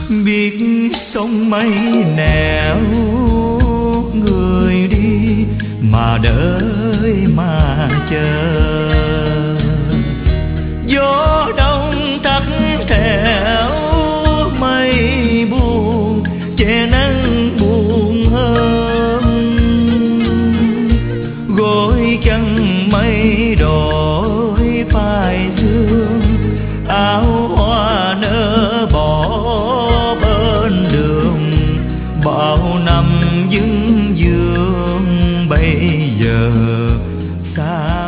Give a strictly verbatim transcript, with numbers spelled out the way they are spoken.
biết sông mây nẻo người đi mà đợi mà chờ. Gió đông thắt thẻo mây buồn che nắng buồn hơn, gối chân mây đổi phai sương, áo hoa nở bỏ bên đường. Bao năm dưng dương bây giờ xa